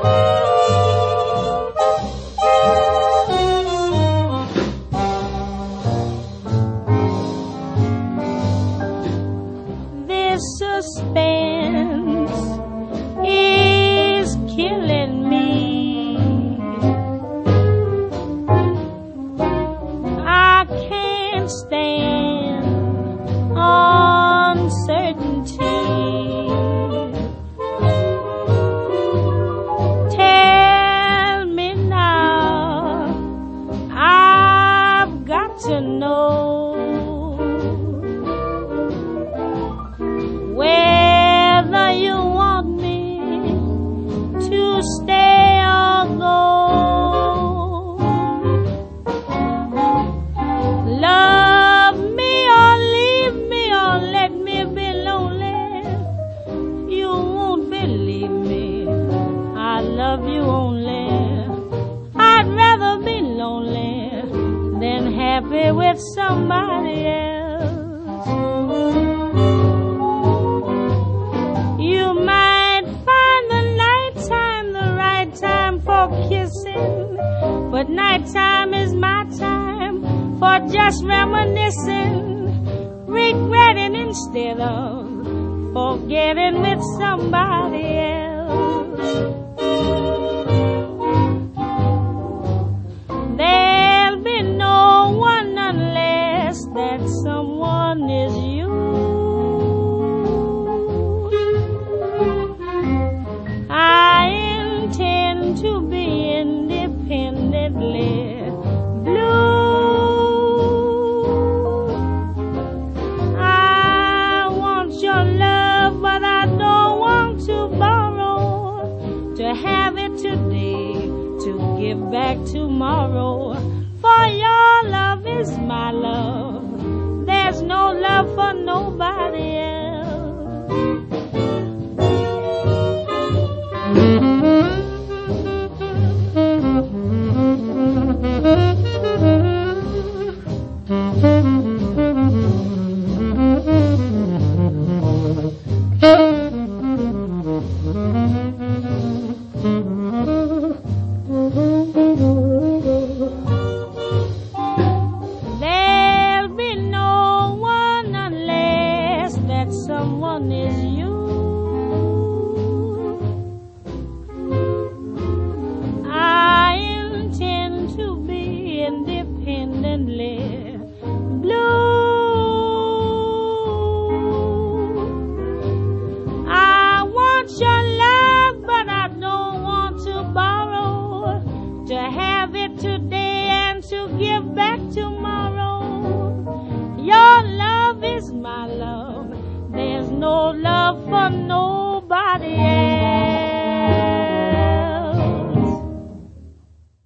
This suspense is killing me. I can't stand uncertainty. Tell me now, I've got to know whether you want me to stay or go. Love me or leave me or let me be lonely. You won't believe me, I love you only. I'd rather be lonely than happy with somebody else. You might find the nighttime the right time for kissing, but nighttime is my time for just reminiscing, regretting instead of forgetting with somebody else. There'll be no one unless that someone is you. I intend to be independently blue. I want your love, but I don't want to borrow, to have it today, to give back tomorrow. For your love is my love, there's no love for nobody else. There'll be no one unless that someone is you. I intend to be independently blue. I want your love, but I don't want to borrow, to have it today and to give back tomorrow. Your love is my love, there's no love for no